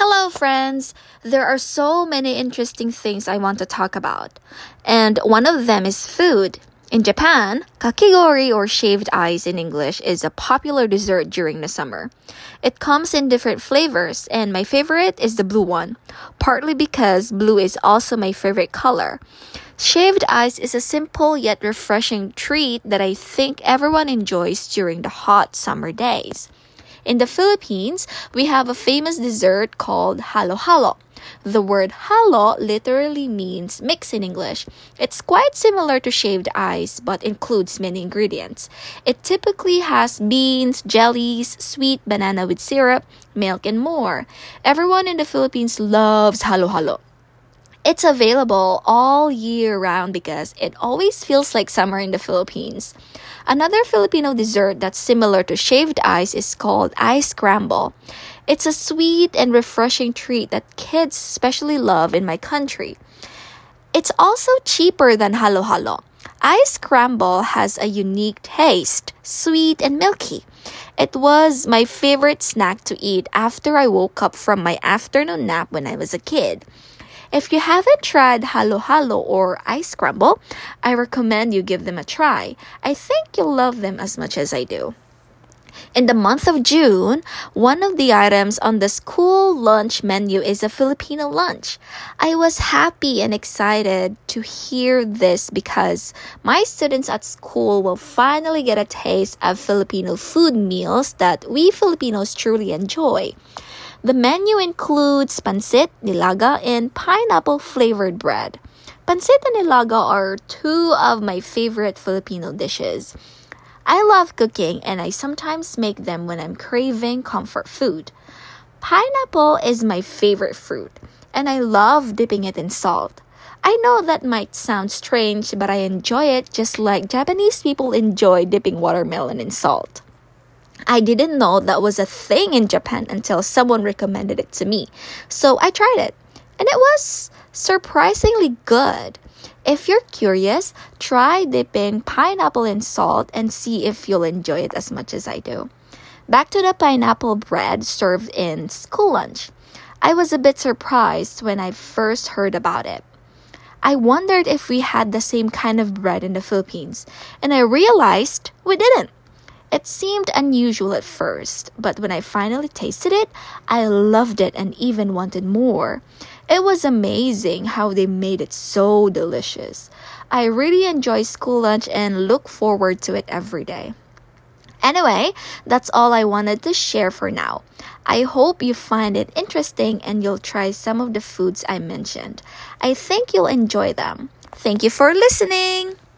Hello, friends! There are so many interesting things I want to talk about. And one of them is food. In Japan, kakigori or shaved ice in English is a popular dessert during the summer. It comes in different flavors, and my favorite is the blue one, partly because blue is also my favorite color. Shaved ice is a simple yet refreshing treat that I think everyone enjoys during the hot summer days. In the Philippines, we have a famous dessert called halo-halo. The word halo literally means mix in English. It's quite similar to shaved ice but includes many ingredients. It typically has beans, jellies, sweet banana with syrup, milk, and more. Everyone in the Philippines loves halo-halo. It's available all year round because it always feels like summer in the Philippines. Another Filipino dessert that's similar to shaved ice is called ice scramble. It's a sweet and refreshing treat that kids especially love in my country. It's also cheaper than halo-halo. Ice scramble has a unique taste, sweet and milky. It was my favorite snack to eat after I woke up from my afternoon nap when I was a kid. If you haven't tried halo-halo or ice scramble, I recommend you give them a try. I think you'll love them as much as I do. In the month of June, one of the items on the school lunch menu is a Filipino lunch. I was happy and excited to hear this because my students at school will finally get a taste of Filipino food meals that we Filipinos truly enjoy. The menu includes pancit, nilaga, and pineapple-flavored bread. Pancit and nilaga are two of my favorite Filipino dishes. I love cooking and I sometimes make them when I'm craving comfort food. Pineapple is my favorite fruit, and I love dipping it in salt. I know that might sound strange, but I enjoy it just like Japanese people enjoy dipping watermelon in salt. I didn't know that was a thing in Japan until someone recommended it to me. So I tried it, and it was surprisingly good. If you're curious, try dipping pineapple in salt and see if you'll enjoy it as much as I do. Back to the pineapple bread served in school lunch. I was a bit surprised when I first heard about it. I wondered if we had the same kind of bread in the Philippines, and I realized we didn't. It seemed unusual at first, but when I finally tasted it, I loved it and even wanted more. It was amazing how they made it so delicious. I really enjoy school lunch and look forward to it every day. Anyway, that's all I wanted to share for now. I hope you find it interesting and you'll try some of the foods I mentioned. I think you'll enjoy them. Thank you for listening!